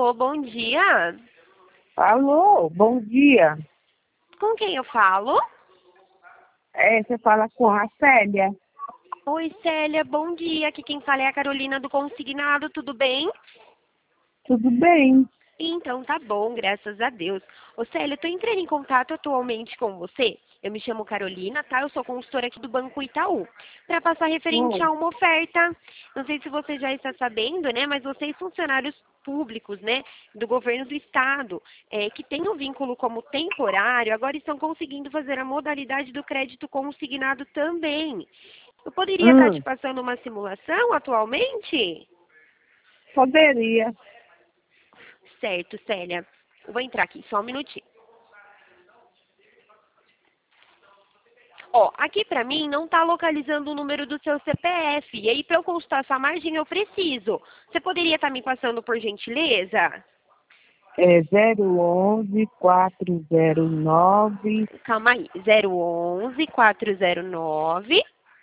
Alô, bom dia. Alô, bom dia. Com quem eu falo? Você fala com a Célia. Oi, Célia, bom dia. Aqui quem fala é a Carolina do Consignado, tudo bem? Tudo bem? Então tá bom, graças a Deus. Ô Célia, eu tô entrando em contato atualmente com você. Eu me chamo Carolina, tá? Eu sou consultora aqui do Banco Itaú. Para passar referente Oi. a uma oferta. Não sei se você já está sabendo, né? Mas vocês funcionários públicos, né? Do governo do estado, que têm o vínculo como temporário, agora estão conseguindo fazer a modalidade do crédito consignado também. Eu poderia estar te passando uma simulação atualmente? Poderia. Certo, Célia. Eu vou entrar aqui, só um minutinho. Ó, aqui pra mim não tá localizando o número do seu CPF. E aí, pra eu consultar essa margem, eu preciso. Você poderia estar me passando, por gentileza? É 011-409-388-19. Calma aí. 011-409.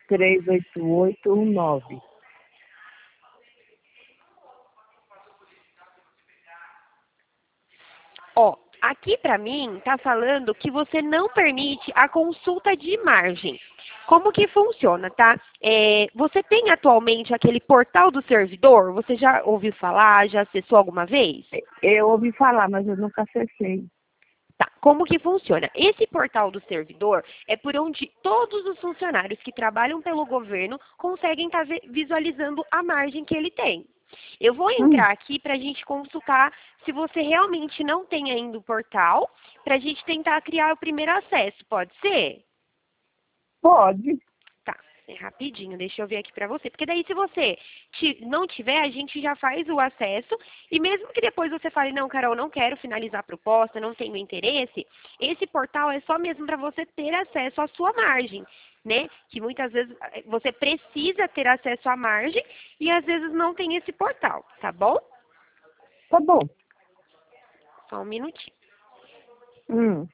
Ó, aqui pra mim tá falando que você não permite a consulta de margem. Como que funciona, tá? Você tem atualmente aquele portal do servidor? Você já ouviu falar, já acessou alguma vez? Eu ouvi falar, mas eu nunca acessei. Tá, como que funciona? Esse portal do servidor é por onde todos os funcionários que trabalham pelo governo conseguem estar visualizando a margem que ele tem. Eu vou Hum, entrar aqui para a gente consultar se você realmente não tem ainda o portal, para a gente tentar criar o primeiro acesso, pode ser? pode. Tá, é rapidinho, deixa eu ver aqui pra você. Porque daí se você não tiver, a gente já faz o acesso. E mesmo que depois você fale, não, Carol, não quero finalizar a proposta, não tenho interesse, esse portal é só mesmo para você ter acesso à sua margem, né? Que muitas vezes você precisa ter acesso à margem e às vezes não tem esse portal, tá bom? Tá bom. Só um minutinho. Hum.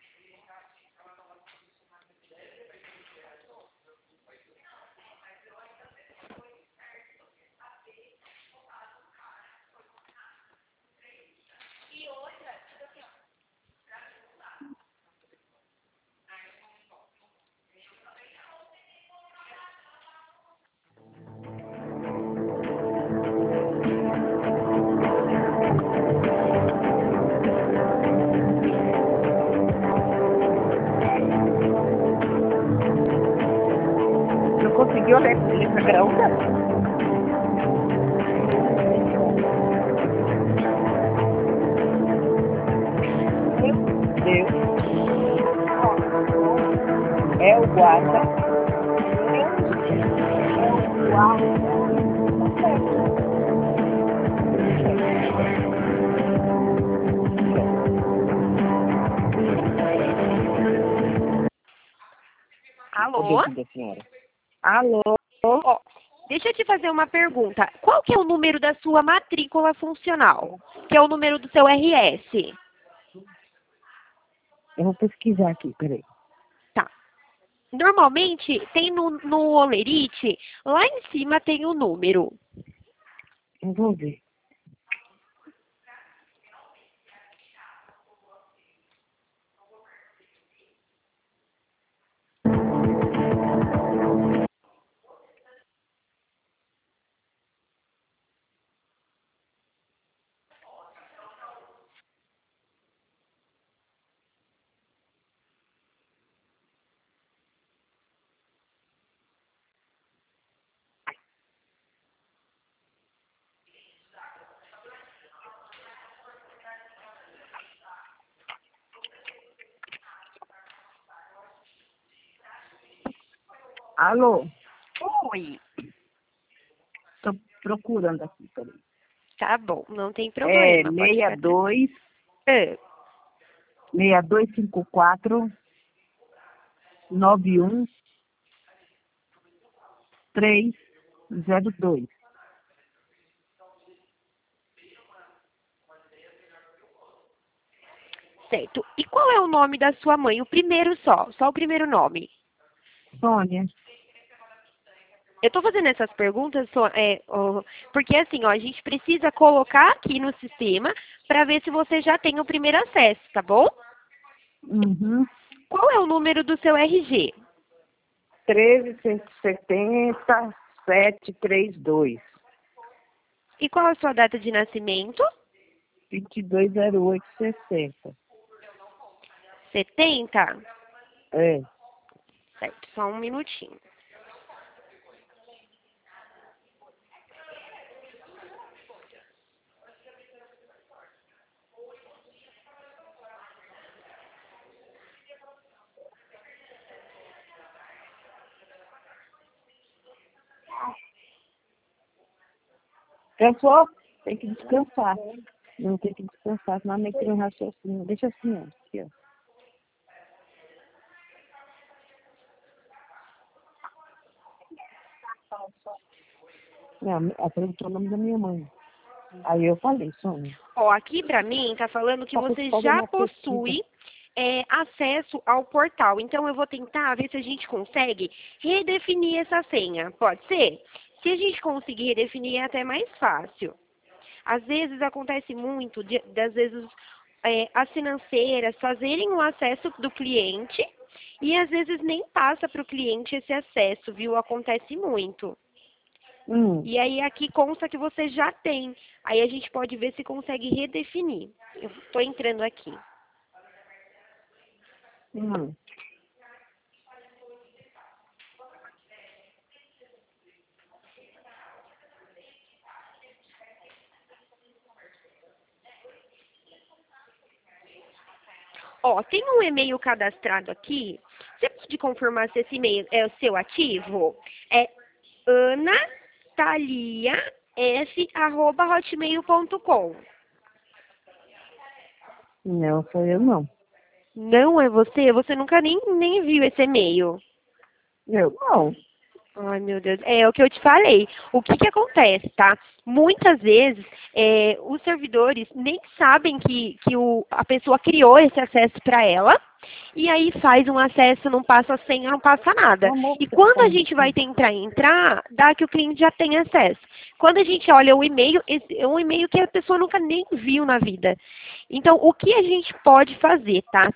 Não conseguiu letra grande? Deus. É o guarda. É o guarda. Alô? Obedecendo a senhora. Alô? Ó, deixa eu te fazer uma pergunta. Qual que é o número da sua matrícula funcional? Que é o número do seu RS? Eu vou pesquisar aqui, peraí. Tá. Normalmente, tem no Olerite, lá em cima tem o número. Eu vou ver. Alô? Oi. Tô procurando aqui, peraí. Tá bom, não tem É problema, pode ficar tranquilo. 62 6254 91302. Certo. E qual é o nome da sua mãe? O primeiro só o primeiro nome. Sônia, Eu estou fazendo essas perguntas porque assim, ó, a gente precisa colocar aqui no sistema para ver se você já tem o primeiro acesso, tá bom? Uhum. Qual é o número do seu RG? 13.170.732. E qual a sua data de nascimento? 220860. 70? É. Certo, só um minutinho. Cansou? Tem que descansar. Não tem que descansar, senão nem tem um raciocínio. Deixa assim, ó. Aqui, ó. Ela perguntou o nome da minha mãe. Aí eu falei, Sônia. Ó, aqui pra mim tá falando que Só você fazer já uma pesquisa. possui acesso ao portal. Então eu vou tentar ver se a gente consegue redefinir essa senha. Pode ser? Se a gente conseguir redefinir é até mais fácil. Às vezes acontece muito, das vezes as financeiras fazerem o acesso do cliente e às vezes nem passa para o cliente esse acesso, viu? Acontece muito. E aí aqui consta que você já tem. Aí a gente pode ver se consegue redefinir. Eu estou entrando aqui. Hum. Ó, tem um e-mail cadastrado aqui. Você pode confirmar se esse e-mail é o seu ativo? É anataliaf@hotmail.com. Não, sou eu não. Não é você? Você nunca nem viu esse e-mail. Eu não. Ai, meu Deus. É o que eu te falei. O que que acontece, tá? Muitas vezes, os servidores nem sabem que a pessoa criou esse acesso para ela, e aí faz um acesso, não passa a senha, não passa nada. Amor, E você quando tá a me gente vai tentar entrar, dá que o cliente já tem acesso. Quando a gente olha o e-mail, esse é um e-mail que a pessoa nunca nem viu na vida. Então, o que a gente pode fazer, tá?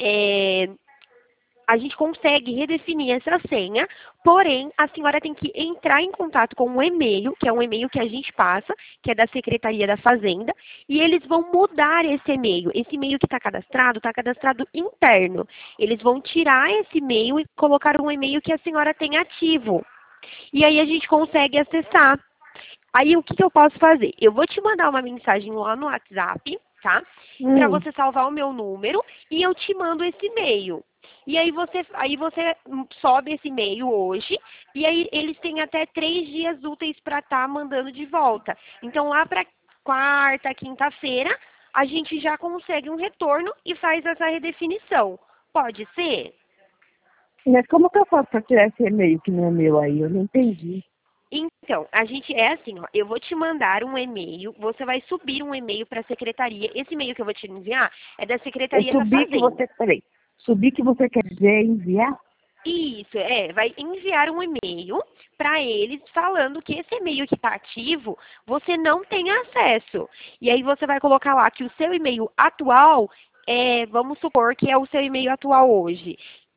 A gente consegue redefinir essa senha, porém, a senhora tem que entrar em contato com um e-mail, que é um e-mail que a gente passa, que é da Secretaria da Fazenda, e eles vão mudar esse e-mail. Esse e-mail que está cadastrado interno. Eles vão tirar esse e-mail e colocar um e-mail que a senhora tem ativo. E aí a gente consegue acessar. Aí o que que eu posso fazer? Eu vou te mandar uma mensagem lá no WhatsApp, tá? Para você salvar o meu número e eu te mando esse e-mail. E aí você sobe esse e-mail hoje e aí eles têm até 3 dias úteis para estar mandando de volta. Então lá para quarta, quinta-feira, a gente já consegue um retorno e faz essa redefinição. Pode ser? Mas como que eu faço para tirar esse e-mail que não é meu aí? Eu não entendi. Então, a gente é assim, ó, eu vou te mandar um e-mail, você vai subir um e-mail para a secretaria. Esse e-mail que eu vou te enviar é da Eu Secretaria da subi que Fazenda. você, peraí, subir que você quer dizer enviar? Isso, vai enviar um e-mail para eles falando que esse e-mail que está ativo, você não tem acesso. E aí você vai colocar lá que o seu e-mail atual vamos supor que é o seu e-mail atual hoje.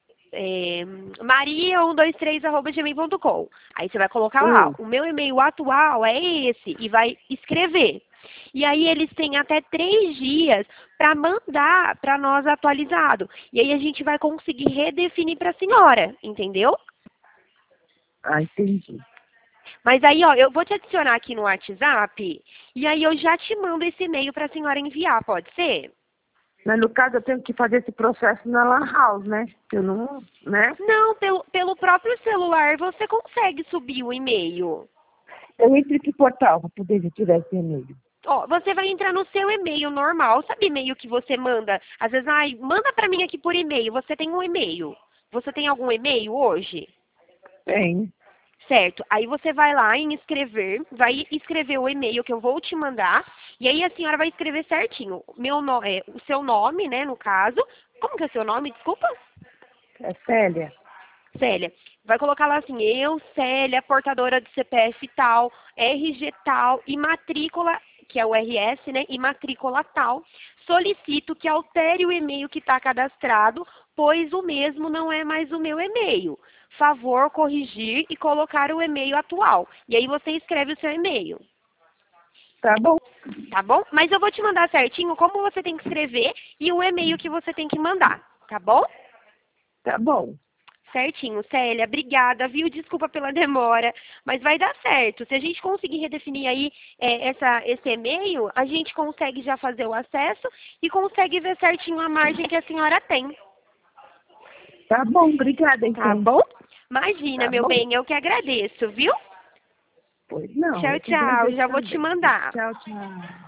maria123@gmail.com. Aí você vai colocar lá, o meu e-mail atual é esse, e vai escrever. E aí eles têm até 3 dias para mandar para nós atualizado. E aí a gente vai conseguir redefinir para a senhora, entendeu? Ah, entendi. Mas aí, ó, eu vou te adicionar aqui no WhatsApp, e aí eu já te mando esse e-mail para a senhora enviar, pode ser? Mas no caso eu tenho que fazer esse processo na Lan House, né? Eu não, né? Não, pelo próprio celular você consegue subir o e-mail. Eu entro em que portal para poder tirar esse e-mail? Ó, você vai entrar no seu e-mail normal, sabe e-mail que você manda? Às vezes, manda pra mim aqui por e-mail. Você tem um e-mail. Você tem algum e-mail hoje? Tem. Certo. Aí você vai lá em escrever, vai escrever o e-mail que eu vou te mandar, e aí a senhora vai escrever certinho. O seu nome, né, no caso. Como que é seu nome? Desculpa. É Célia. Célia, vai colocar lá assim, eu, Célia, portadora de CPF tal, RG tal e matrícula, que é o RS, né, e matrícula tal, solicito que altere o e-mail que está cadastrado, pois o mesmo não é mais o meu e-mail. Favor corrigir e colocar o e-mail atual. E aí você escreve o seu e-mail. Tá bom. Tá bom? Mas eu vou te mandar certinho como você tem que escrever e o e-mail que você tem que mandar. Tá bom? Tá bom. Certinho, Célia. Obrigada, viu? Desculpa pela demora, mas vai dar certo. Se a gente conseguir redefinir aí esse e-mail, a gente consegue já fazer o acesso e consegue ver certinho a margem que a senhora tem. Tá bom, obrigada, Tá então. bom? Imagina, Tá meu bom? bem, eu que agradeço, viu? Pois não, Tchau, eu que tchau. agradeço Já vou te também. mandar. Tchau, tchau.